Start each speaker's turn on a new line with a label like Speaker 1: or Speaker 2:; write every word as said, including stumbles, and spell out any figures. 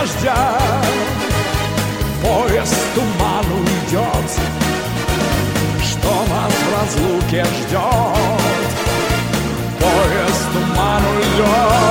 Speaker 1: дождя. Поезд туману идет, что нас в разлуке ждет. Поезд туману идет.